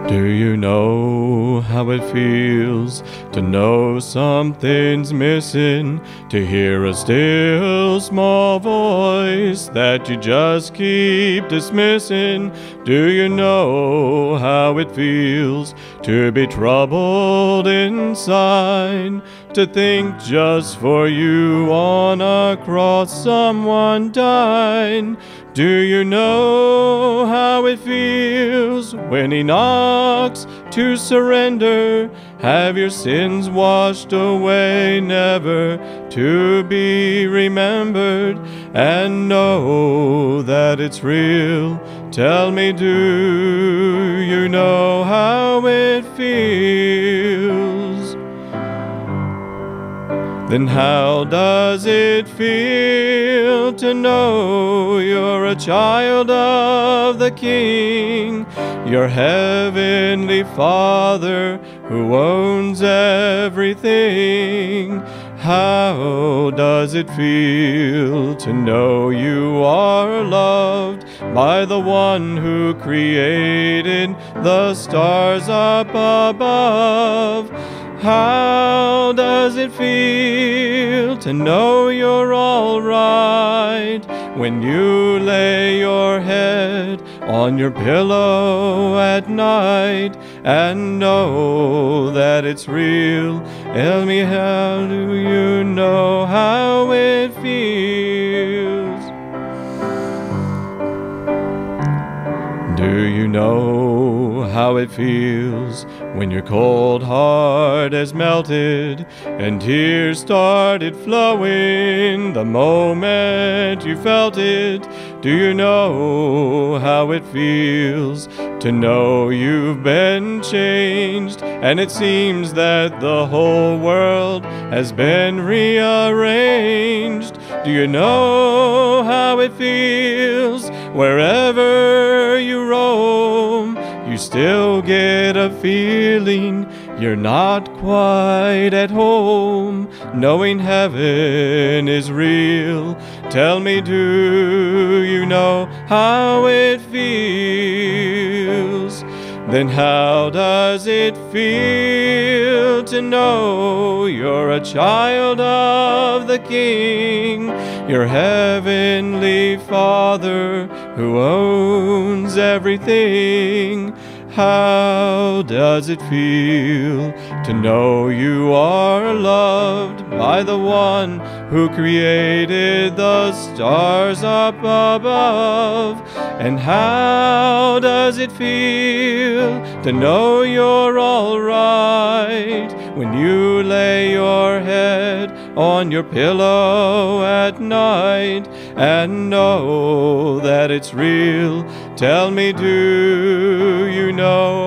Do you know how it feels to know something's missing? To hear a still small voice that you just keep dismissing? Do you know how it feels to be troubled inside? To think just for you on a cross someone died? Do you know how it feels when he knocks to surrender? Have your sins washed away, never to be remembered, and know that it's real? Tell me, do you know how it feels? Then how does it feel to know you're a child of the King, your heavenly Father who owns everything? How does it feel to know you are loved by the one who created the stars up above? How does it feel to know you're all right when you lay your head on your pillow at night and know that it's real? Tell me, how do you know how it feels? Do you know how it feels when your cold heart has melted and tears started flowing the moment you felt it? Do you know how it feels to know you've been changed and it seems that the whole world has been rearranged? Do you know how it feels wherever you roam? You still get a feeling you're not quite at home, knowing heaven is real. Tell me, do you know how it feels? Then how does it feel to know you're a child of the King, your heavenly Father who owns everything? How does it feel to know you are loved by the one who created the stars up above? And how does it feel to know you're all right when you lay your head on your pillow at night and know that it's real? Tell me, do you know